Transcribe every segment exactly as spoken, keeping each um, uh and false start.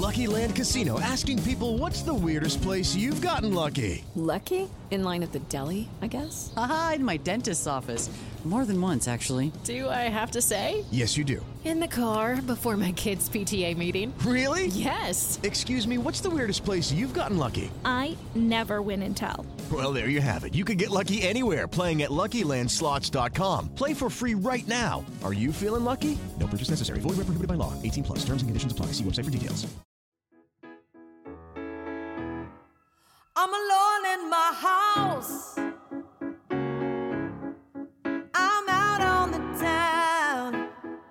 Lucky Land Casino, asking people, what's the weirdest place you've gotten lucky? Lucky? In line at the deli, I guess? Aha, in my dentist's office. More than once, actually. Do I have to say? Yes, you do. In the car before my kids' P T A meeting. Really? Yes. Excuse me, what's the weirdest place you've gotten lucky? I never win and tell. Well, there you have it. You can get lucky anywhere, playing at Lucky Land Slots dot com. Play for free right now. Are you feeling lucky? No purchase necessary. Void where prohibited by law. eighteen plus. Terms and conditions apply. See website for details. I'm alone in my house. I'm out on the town.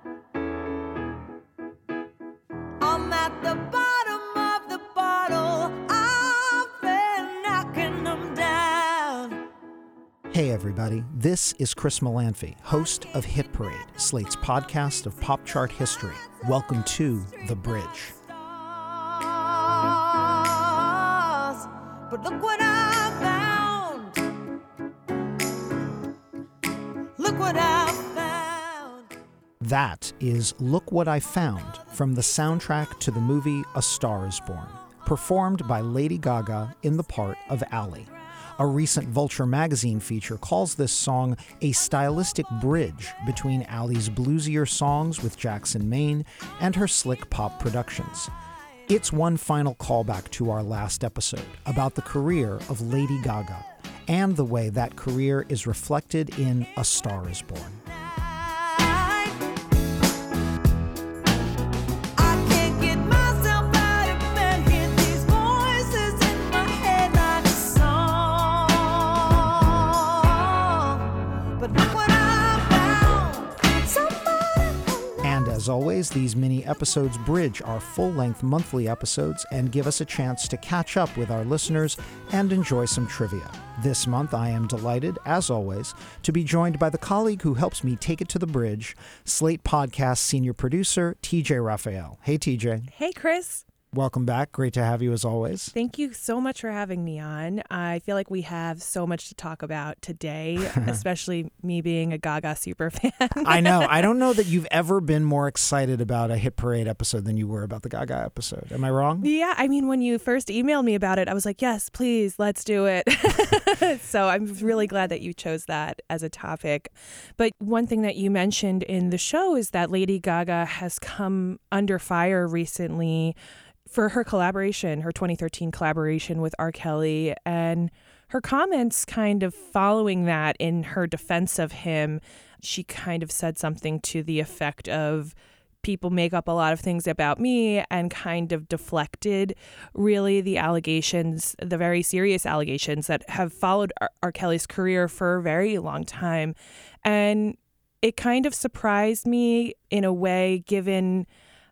I'm at the bottom of the bottle. I've been knocking them down. Hey everybody, this is Chris Molanphy, host of Hit Parade, Slate's podcast of pop chart history. Welcome to The Bridge. But look what I found. Look what I found. That is Look What I Found from the soundtrack to the movie A Star Is Born, performed by Lady Gaga in the part of Ally. A recent Vulture magazine feature calls this song a stylistic bridge between Ally's bluesier songs with Jackson Maine and her slick pop productions. It's one final callback to our last episode about the career of Lady Gaga and the way that career is reflected in A Star Is Born. As always, these mini episodes bridge our full-length monthly episodes and give us a chance to catch up with our listeners and enjoy some trivia. This month, I am delighted, as always, to be joined by the colleague who helps me take it to the bridge, Slate Podcast senior producer, T J Raphael. Hey, T J. Hey, Chris. Welcome back. Great to have you as always. Thank you so much for having me on. I feel like we have so much to talk about today, especially me being a Gaga super fan. I know. I don't know that you've ever been more excited about a Hit Parade episode than you were about the Gaga episode. Am I wrong? Yeah. I mean, when you first emailed me about it, I was like, yes, please, let's do it. So I'm really glad that you chose that as a topic. But one thing that you mentioned in the show is that Lady Gaga has come under fire recently for her collaboration, her twenty thirteen collaboration with R. Kelly, and her comments kind of following that in her defense of him. She kind of said something to the effect of, people make up a lot of things about me, and kind of deflected really the allegations, the very serious allegations that have followed R. R. Kelly's career for a very long time. And it kind of surprised me in a way, given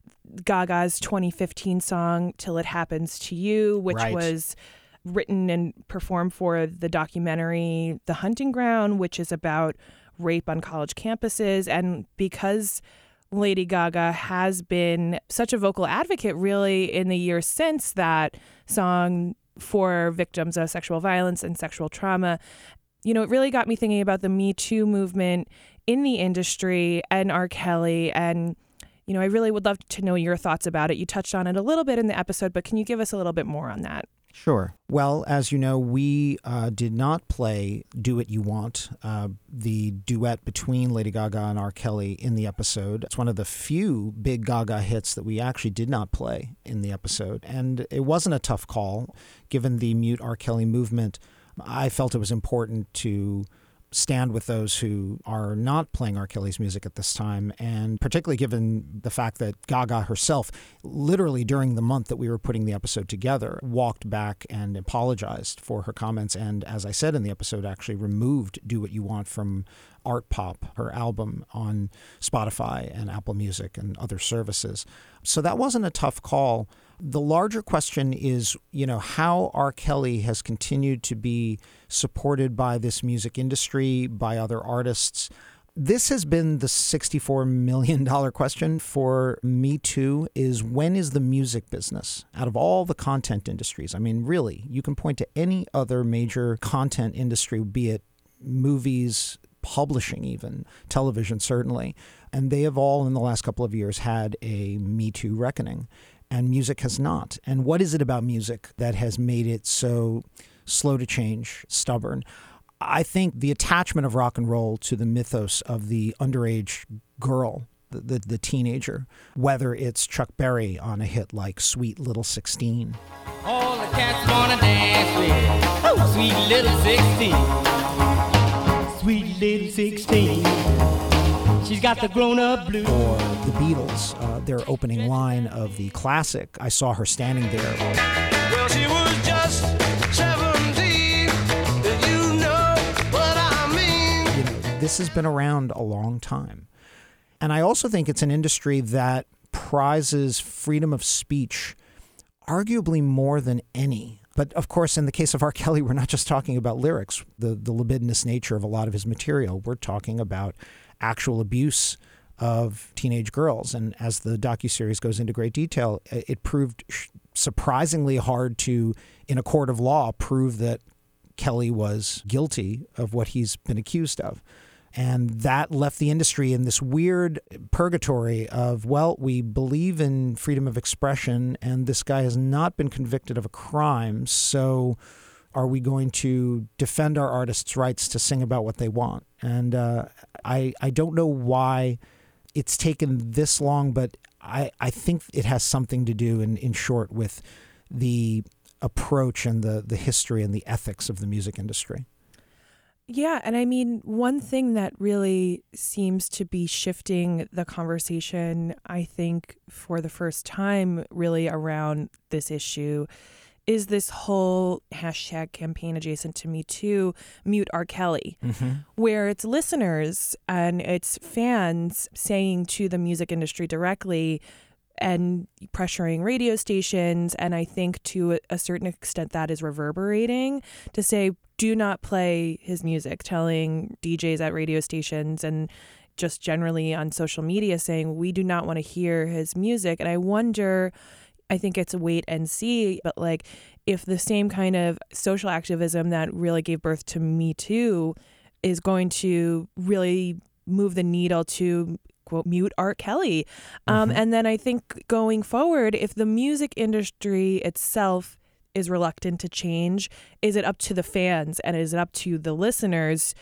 Gaga's twenty fifteen song Till It Happens to You, which right. was written and performed for the documentary The Hunting Ground, which is about rape on college campuses. And because Lady Gaga has been such a vocal advocate really in the years since that song for victims of sexual violence and sexual trauma, you know, it really got me thinking about the Me Too movement in the industry and R. Kelly. And you know, I really would love to know your thoughts about it. You touched on it a little bit in the episode, but can you give us a little bit more on that? Sure. Well, as you know, we uh, did not play Do What You Want, uh, the duet between Lady Gaga and R. Kelly in the episode. It's one of the few big Gaga hits that we actually did not play in the episode. And it wasn't a tough call. Given the Mute R. Kelly movement, I felt it was important to stand with those who are not playing R. Kelly's music at this time, and particularly given the fact that Gaga herself, literally during the month that we were putting the episode together, walked back and apologized for her comments, and as I said in the episode, actually removed Do What You Want from Art Pop, her album, on Spotify and Apple Music and other services. So that wasn't a tough call. The larger question is, you know, how R. Kelly has continued to be supported by this music industry, by other artists. This has been the sixty-four million dollars question for me too, is when is the music business, out of all the content industries, I mean, really, you can point to any other major content industry, be it movies, publishing even, television certainly, and they have all in the last couple of years had a Me Too reckoning. and music has not. And what is it about music that has made it so slow to change, stubborn? I think the attachment of rock and roll to the mythos of the underage girl, the, the, the teenager, whether it's Chuck Berry on a hit like Sweet Little sixteen. All the cats wanna dance with oh, Sweet Little sixteen. Sweet Little sixteen. She's got the grown-up blues. Or the Beatles, uh, their opening line of the classic, I Saw Her Standing There. Well, she was just seventeen, you know what I mean. You know, this has been around a long time. And I also think it's an industry that prizes freedom of speech arguably more than any. But of course, in the case of R. Kelly, we're not just talking about lyrics, the, the libidinous nature of a lot of his material. We're talking about actual abuse of teenage girls. And as the docuseries goes into great detail, it proved surprisingly hard to, in a court of law, prove that Kelly was guilty of what he's been accused of. And that left the industry in this weird purgatory of, well, we believe in freedom of expression, and this guy has not been convicted of a crime, so are we going to defend our artists' rights to sing about what they want? And uh, I I don't know why it's taken this long, but I, I think it has something to do, in, in short, with the approach and the, the history and the ethics of the music industry. Yeah, and I mean, one thing that really seems to be shifting the conversation, I think, for the first time really around this issue is this whole hashtag campaign adjacent to Me Too, Mute R. Kelly, mm-hmm. where it's listeners and it's fans saying to the music industry directly and pressuring radio stations. And I think to a certain extent that is reverberating to say, do not play his music, telling D Js at radio stations and just generally on social media saying, we do not want to hear his music. And I wonder, I think it's a wait and see, but like if the same kind of social activism that really gave birth to Me Too is going to really move the needle to quote, mute R. Kelly. Um, mm-hmm. And then I think going forward, if the music industry itself is reluctant to change, is it up to the fans and is it up to the listeners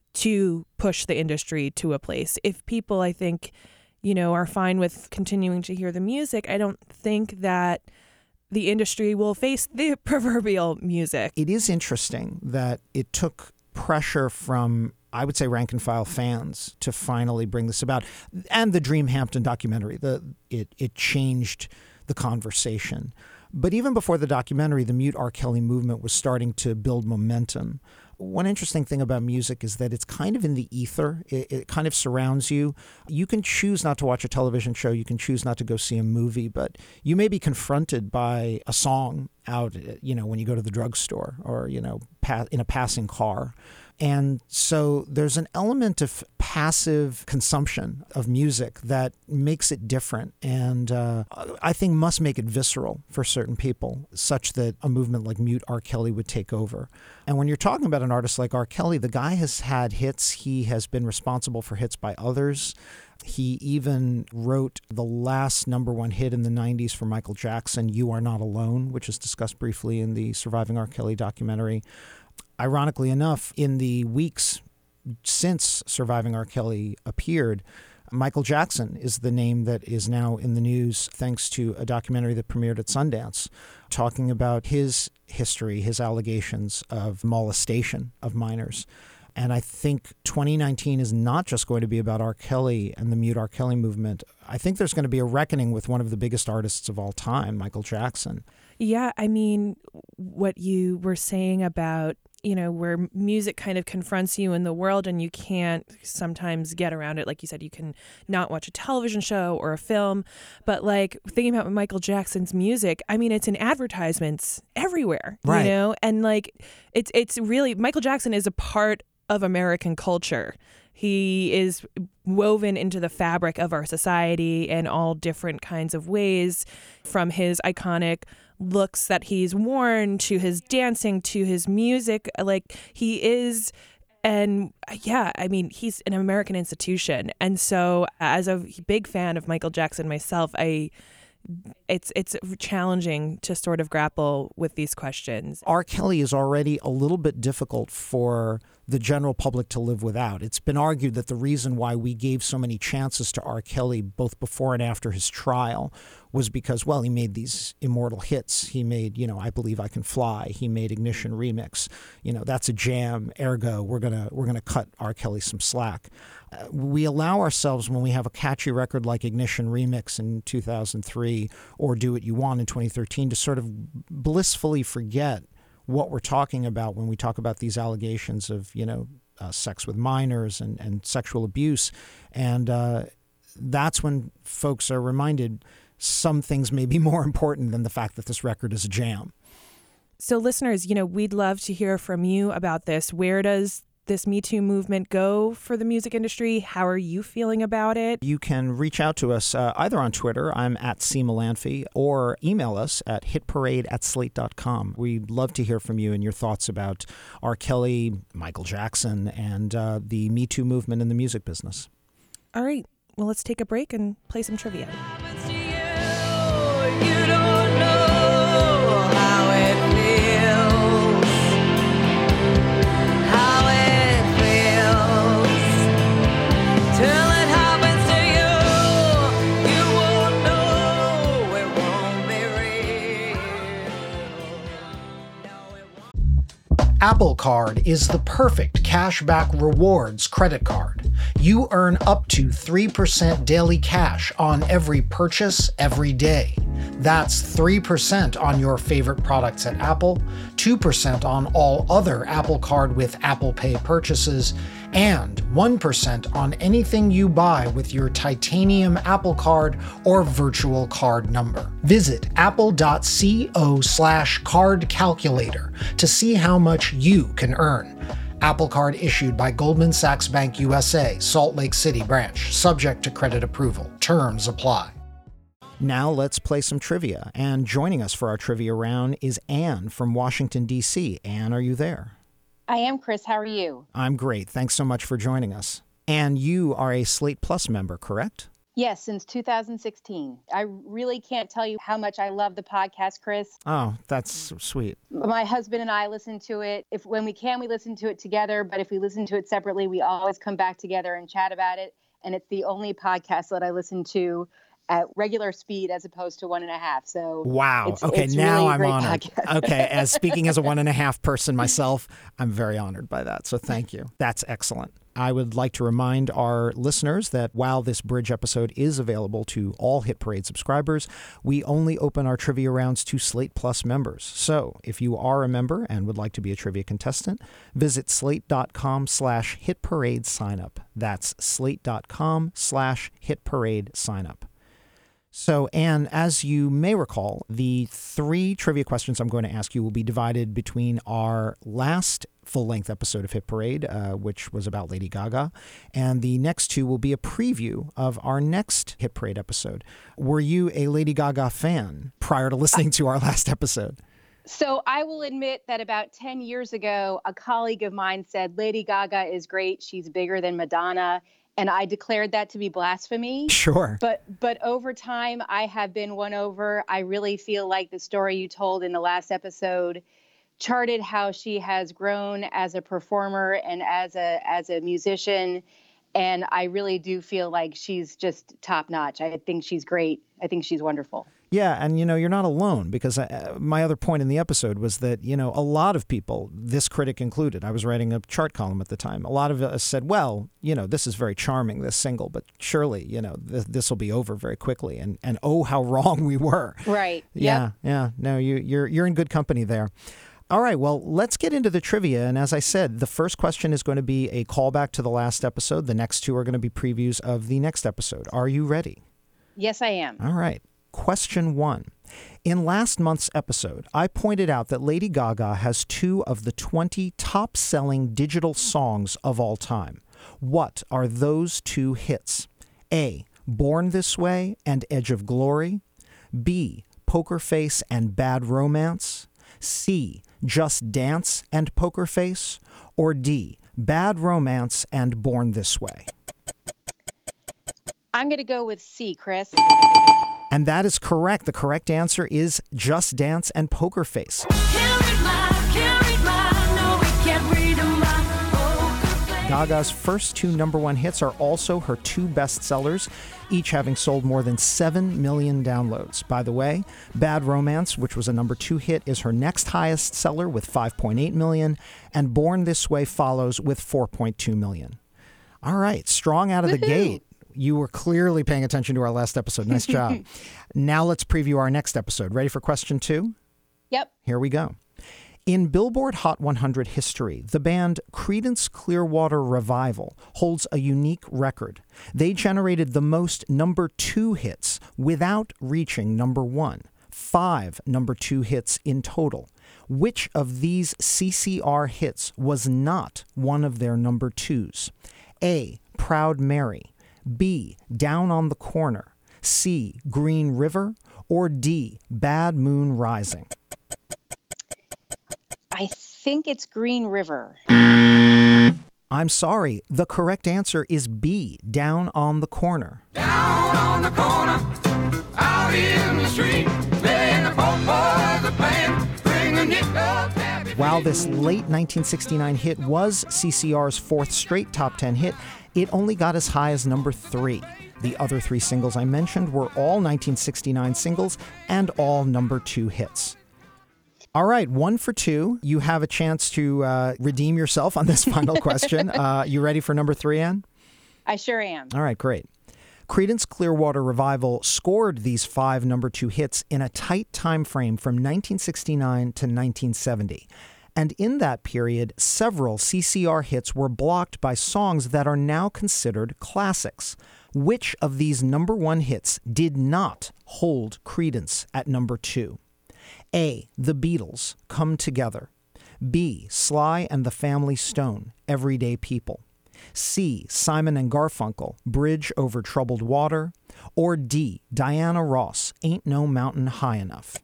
to push the industry to a place? If people, I think, you know, are fine with continuing to hear the music, I don't think that the industry will face the proverbial music. It is interesting that it took pressure from, I would say, rank and file fans to finally bring this about. And the Dream Hampton documentary, the it it changed the conversation. But even before the documentary, the Mute R. Kelly movement was starting to build momentum. One interesting thing about music is that it's kind of in the ether. It, it kind of surrounds you. You can choose not to watch a television show. You can choose not to go see a movie, but you may be confronted by a song out, you know, when you go to the drugstore or, you know, pa- in a passing car. And so there's an element of passive consumption of music that makes it different and uh, I think must make it visceral for certain people, such that a movement like Mute R. Kelly would take over. And when you're talking about an artist like R. Kelly, the guy has had hits. He has been responsible for hits by others. He even wrote the last number one hit in the nineties for Michael Jackson, You Are Not Alone, which is discussed briefly in the Surviving R. Kelly documentary. Ironically enough, in the weeks since Surviving R. Kelly appeared, Michael Jackson is the name that is now in the news thanks to a documentary that premiered at Sundance, talking about his history, his allegations of molestation of minors. And I think twenty nineteen is not just going to be about R. Kelly and the Mute R. Kelly movement. I think there's going to be a reckoning with one of the biggest artists of all time, Michael Jackson. Yeah, I mean, what you were saying about, you know, where music kind of confronts you in the world and you can't sometimes get around it. Like you said, you can not watch a television show or a film. But like thinking about Michael Jackson's music, I mean, it's in advertisements everywhere, right. You know, and like it's it's really Michael Jackson is a part of American culture. He is woven into the fabric of our society in all different kinds of ways, from his iconic looks that he's worn to his dancing to his music. Like he is, and yeah, I mean, he's an American institution. And so as a big fan of Michael Jackson myself, I it's it's challenging to sort of grapple with these questions. R. Kelly is already a little bit difficult for the general public to live without. It's been argued that the reason why we gave so many chances to R. Kelly both before and after his trial was because, well, he made these immortal hits. He made, you know, I Believe I Can Fly. He made Ignition Remix. You know, that's a jam. Ergo, we're gonna we're gonna cut R. Kelly some slack. Uh, we allow ourselves, when we have a catchy record like Ignition Remix in two thousand three or Do What You Want in twenty thirteen, to sort of blissfully forget what we're talking about when we talk about these allegations of, you know, uh, sex with minors and, and sexual abuse. And uh, that's when folks are reminded some things may be more important than the fact that this record is a jam. So listeners, you know, we'd love to hear from you about this. Where does this Me Too movement go for the music industry? How are you feeling about it? You can reach out to us uh, either on Twitter, I'm at C. Melanphy, or email us at hitparade at slate dot com. We'd love to hear from you and your thoughts about R. Kelly, Michael Jackson, and uh, the Me Too movement in the music business. All right. Well, let's take a break and play some trivia. You don't know how it feels, how it feels till it happens to you. You won't know, it won't be real. No, it won't. Apple Card is the perfect cashback rewards credit card. You earn up to three percent daily cash on every purchase every day. That's three percent on your favorite products at Apple, two percent on all other Apple Card with Apple Pay purchases, and one percent on anything you buy with your titanium Apple Card or virtual card number. Visit apple.co slash card calculator to see how much you can earn. Apple Card issued by Goldman Sachs Bank U S A, Salt Lake City branch, subject to credit approval. Terms apply. Now let's play some trivia. And joining us for our trivia round is Anne from Washington, D C. Anne, are you there? I am, Chris. How are you? I'm great. Thanks so much for joining us. Anne, you are a Slate Plus member, correct? Yes, since two thousand sixteen. I really can't tell you how much I love the podcast, Chris. Oh, that's sweet. My husband and I listen to it. If when we can, we listen to it together. But if we listen to it separately, we always come back together and chat about it. And it's the only podcast that I listen to at regular speed as opposed to one and a half. So wow. It's, okay, it's now really I'm honored. Podcast. Okay, as speaking as a one and a half person myself, I'm very honored by that. So thank you. That's excellent. I would like to remind our listeners that while this Bridge episode is available to all Hit Parade subscribers, we only open our trivia rounds to Slate Plus members. So if you are a member and would like to be a trivia contestant, visit slate.com slash hit parade sign up. That's slate.com slash hit parade sign up. So, Anne, as you may recall, the three trivia questions I'm going to ask you will be divided between our last full-length episode of Hit Parade, uh, which was about Lady Gaga, and the next two will be a preview of our next Hit Parade episode. Were you a Lady Gaga fan prior to listening to our last episode? So I will admit that about ten years ago, a colleague of mine said, Lady Gaga is great. She's bigger than Madonna. And I declared that to be blasphemy. Sure. But but over time, I have been won over. I really feel like the story you told in the last episode charted how she has grown as a performer and as a as a musician. And I really do feel like she's just top notch. I think she's great. I think she's wonderful. Yeah, and, you know, you're not alone, because I, my other point in the episode was that, you know, a lot of people, this critic included, I was writing a chart column at the time, a lot of us said, well, you know, this is very charming, this single, but surely, you know, th- this will be over very quickly. And, and oh, how wrong we were. Right. Yeah, yep. yeah. No, you, you're you're in good company there. All right, well, let's get into the trivia. And as I said, the first question is going to be a callback to the last episode. The next two are going to be previews of the next episode. Are you ready? Yes, I am. All right. Question one. In last month's episode, I pointed out that Lady Gaga has two of the twenty top-selling digital songs of all time. What are those two hits? A. Born This Way and Edge of Glory. B. Poker Face and Bad Romance. C. Just Dance and Poker Face. Or D. Bad Romance and Born This Way. I'm going to go with C, Chris. And that is correct. The correct answer is Just Dance and Poker Face. Gaga's first two number one hits are also her two best sellers, each having sold more than seven million downloads. By the way, Bad Romance, which was a number two hit, is her next highest seller with five point eight million, and Born This Way follows with four point two million. All right, strong out of the gate. You were clearly paying attention to our last episode. Nice job. Now let's preview our next episode. Ready for question two? Yep. Here we go. In Billboard Hot one hundred history, the band Creedence Clearwater Revival holds a unique record. They generated the most number two hits without reaching number one. Five number two hits in total. Which of these C C R hits was not one of their number twos? A. Proud Mary. B. Down on the Corner. C. Green River. Or D. Bad Moon Rising. I think it's Green River. I'm sorry. The correct answer is B. Down on the Corner. Down on the corner, out in the street, playing the folk the band, bringing it up. While this late nineteen sixty-nine hit was C C R's fourth straight top ten hit, it only got as high as number three. The other three singles I mentioned were all nineteen sixty-nine singles and all number two hits. All right, one for two. You have a chance to uh, redeem yourself on this final question. Uh, you ready for number three, Ann? I sure am. All right, great. Creedence Clearwater Revival scored these five number two hits in a tight time frame from nineteen sixty-nine to nineteen seventy. And in that period, several C C R hits were blocked by songs that are now considered classics. Which of these number one hits did not hold Creedence at number two? A. The Beatles, Come Together. B. Sly and the Family Stone, Everyday People. C. Simon and Garfunkel, Bridge Over Troubled Water. Or D. Diana Ross, Ain't No Mountain High Enough.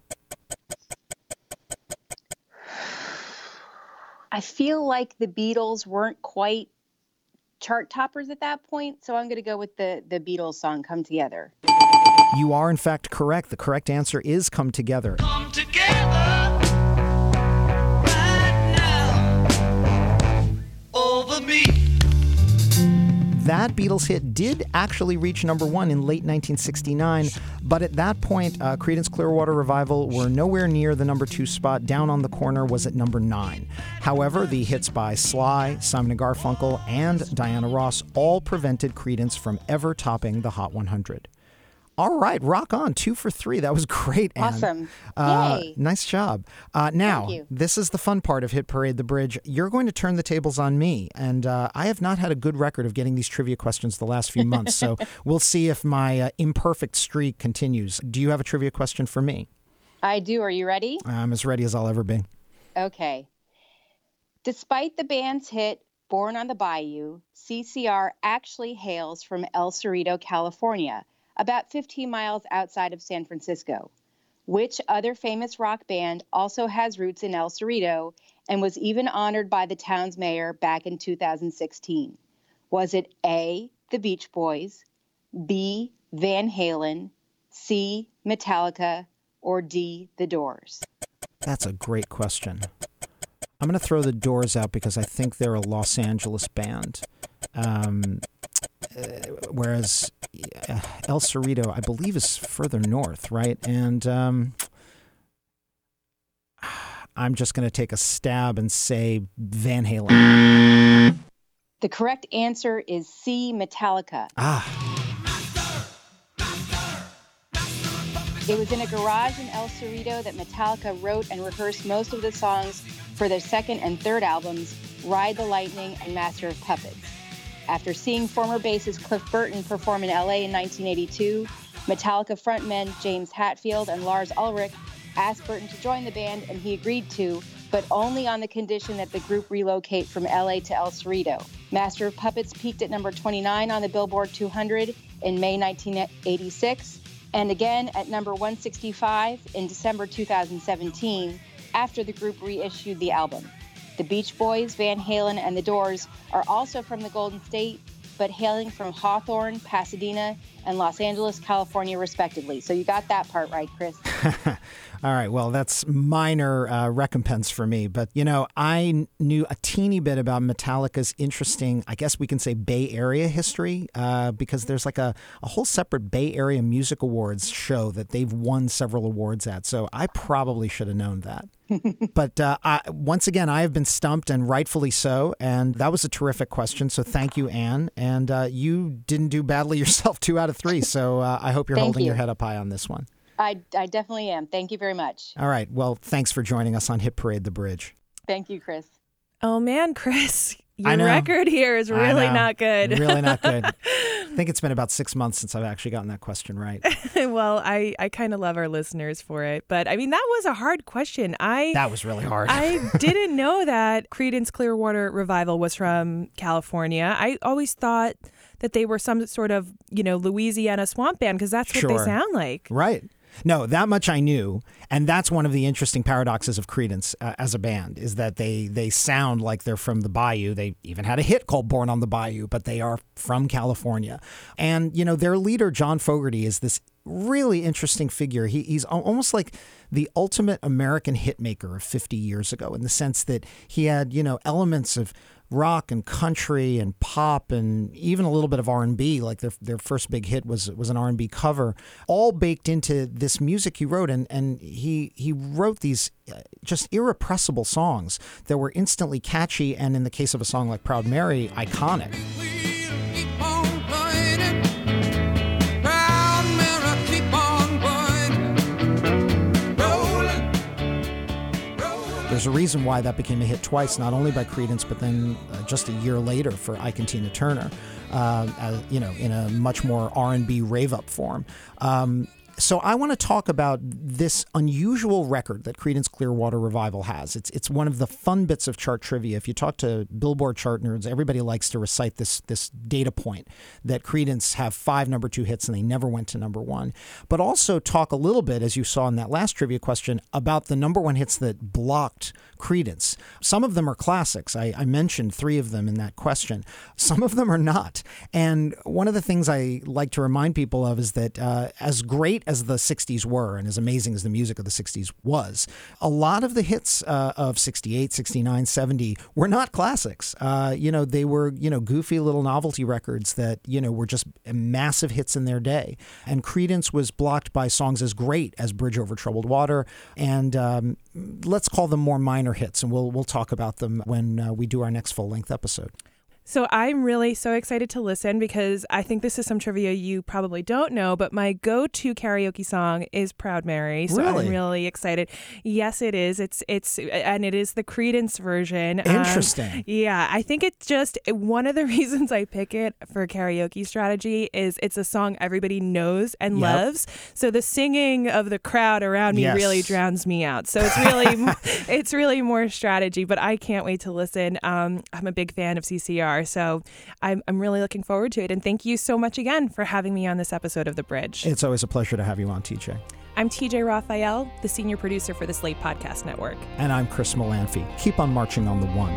I feel like the Beatles weren't quite chart toppers at that point, so I'm going to go with the, the Beatles song, Come Together. You are, in fact, correct. The correct answer is Come Together. Come together right now over me. That Beatles hit did actually reach number one in late nineteen sixty-nine, but at that point, uh, Creedence Clearwater Revival were nowhere near the number two spot. Down on the Corner was at number nine. However, the hits by Sly, Simon and Garfunkel, and Diana Ross all prevented Creedence from ever topping the Hot one hundred. All right, rock on. Two for three. That was great, Ann. Awesome. Uh, Yay. Nice job. Uh, now, Thank you. This is the fun part of Hit Parade the Bridge. You're going to turn the tables on me, and uh, I have not had a good record of getting these trivia questions the last few months, so we'll see if my uh, imperfect streak continues. Do you have a trivia question for me? I do. Are you ready? I'm as ready as I'll ever be. Okay. Despite the band's hit, Born on the Bayou, C C R actually hails from El Cerrito, California, about fifteen miles outside of San Francisco. Which other famous rock band also has roots in El Cerrito and was even honored by the town's mayor back in two thousand sixteen? Was it A, the Beach Boys, B, Van Halen, C, Metallica, or D, the Doors? That's a great question. I'm going to throw the Doors out because I think they're a Los Angeles band. Um, uh, whereas uh, El Cerrito, I believe, is further north, right? And um, I'm just going to take a stab and say Van Halen. The correct answer is C, Metallica. Ah. It was in a garage in El Cerrito that Metallica wrote and rehearsed most of the songs for their second and third albums, Ride the Lightning and Master of Puppets. After seeing former bassist Cliff Burton perform in L A in nineteen eighty-two, Metallica frontmen James Hetfield and Lars Ulrich asked Burton to join the band, and he agreed to, but only on the condition that the group relocate from L A to El Cerrito. Master of Puppets peaked at number twenty-nine on the Billboard two hundred in May nineteen eighty-six, and again at number one sixty-five in December two thousand seventeen, after the group reissued the album. The Beach Boys, Van Halen, and The Doors are also from the Golden State, but hailing from Hawthorne, Pasadena, and Los Angeles, California, respectively. So you got that part right, Chris. All right. Well, that's minor uh, recompense for me. But, you know, I knew a teeny bit about Metallica's interesting, I guess we can say, Bay Area history, uh, because there's like a, a whole separate Bay Area Music Awards show that they've won several awards at. So I probably should have known that. But uh, I, once again, I have been stumped, and rightfully so. And that was a terrific question. So thank you, Anne. And uh, you didn't do badly yourself, two out of three. So uh, I hope you're Thank holding you. your head up high on this one. I, I definitely am. Thank you very much. All right. Well, thanks for joining us on Hit Parade The Bridge. Thank you, Chris. Oh, man, Chris, I your know. record here is I really know. not good. Really not good. I think it's been about six months since I've actually gotten that question right. Well, I, I kind of love our listeners for it. But I mean, that was a hard question. I That was really hard. I didn't know that Creedence Clearwater Revival was from California. I always thought that they were some sort of, you know, Louisiana swamp band, because that's what Sure. they sound like. Right. No, that much I knew. And that's one of the interesting paradoxes of Creedence uh, as a band, is that they they sound like they're from the Bayou. They even had a hit called Born on the Bayou, but they are from California. And, you know, their leader, John Fogerty, is this really interesting figure. He, he's al- almost like the ultimate American hitmaker of fifty years ago, in the sense that he had, you know, elements of rock and country and pop and even a little bit of R and B. Like their their first big hit was was an R and B cover, all baked into this music he wrote. And and he he wrote these just irrepressible songs that were instantly catchy, and in the case of a song like Proud Mary, iconic. There's a reason why that became a hit twice, not only by Creedence, but then uh, just a year later for Ike and Tina Turner, uh, as, you know, in a much more R and B rave-up form. Um, So I want to talk about this unusual record that Creedence Clearwater Revival has. It's it's one of the fun bits of chart trivia. If you talk to Billboard chart nerds, everybody likes to recite this this data point that Creedence have five number two hits and they never went to number one. But also talk a little bit, as you saw in that last trivia question, about the number one hits that blocked Creedence. Some of them are classics. I, I mentioned three of them in that question. Some of them are not. And one of the things I like to remind people of is that uh, as great as the sixties were, and as amazing as the music of the sixties was, a lot of the hits uh, of sixty-eight, sixty-nine, seventy were not classics. Uh, you know, they were, you know, goofy little novelty records that, you know, were just massive hits in their day. And Creedence was blocked by songs as great as Bridge Over Troubled Water, and um, let's call them more minor hits, and we'll we'll talk about them when uh, we do our next full-length episode. So I'm really so excited to listen, because I think this is some trivia you probably don't know, but my go-to karaoke song is Proud Mary. So Really? I'm really excited. Yes, it is. It's it's and it is the Creedence version. Interesting. Um, yeah, I think it's just one of the reasons I pick it for karaoke strategy is it's a song everybody knows and Yep. loves. So the singing of the crowd around me Yes. really drowns me out. So it's really it's really more strategy, but I can't wait to listen. Um, I'm a big fan of C C R. So I'm, I'm really looking forward to it. And thank you so much again for having me on this episode of The Bridge. It's always a pleasure to have you on, T J. I'm T J Raphael, the senior producer for the Slate Podcast Network. And I'm Chris Molanphy. Keep on marching on the one.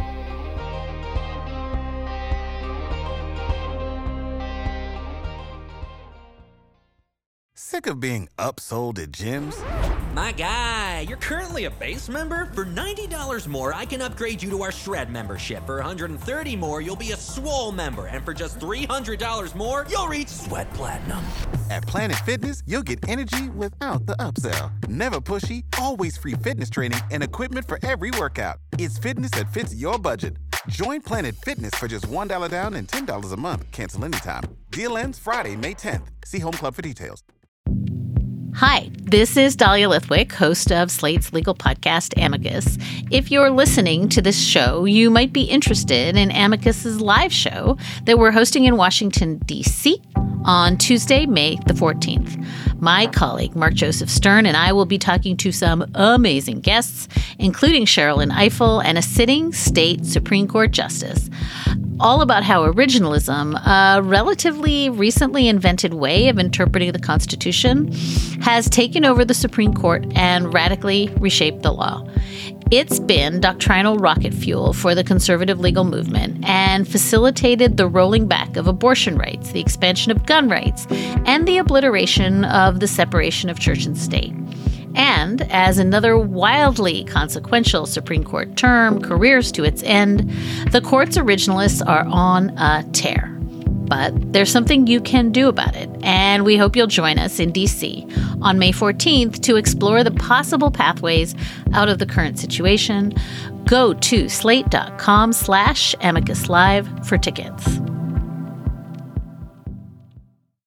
Sick of being upsold at gyms? My guy, you're currently a base member? For ninety dollars more, I can upgrade you to our Shred membership. For one hundred thirty dollars more, you'll be a Swole member. And for just three hundred dollars more, you'll reach Sweat Platinum. At Planet Fitness, you'll get energy without the upsell. Never pushy, always free fitness training and equipment for every workout. It's fitness that fits your budget. Join Planet Fitness for just one dollar down and ten dollars a month. Cancel anytime. Deal ends Friday, May tenth. See Home Club for details. Hi, this is Dahlia Lithwick, host of Slate's legal podcast, Amicus. If you're listening to this show, you might be interested in Amicus's live show that we're hosting in Washington, D C on Tuesday, May the fourteenth. My colleague, Mark Joseph Stern, and I will be talking to some amazing guests, including Sherilyn Ifill and a sitting state Supreme Court justice, all about how originalism, a relatively recently invented way of interpreting the Constitution, has taken over the Supreme Court and radically reshaped the law. It's been doctrinal rocket fuel for the conservative legal movement and facilitated the rolling back of abortion rights, the expansion of gun rights, and the obliteration of the separation of church and state. And as another wildly consequential Supreme Court term careers to its end, the court's originalists are on a tear. But there's something you can do about it, and we hope you'll join us in D C on May fourteenth to explore the possible pathways out of the current situation. Go to slate.com slash amicus live for tickets.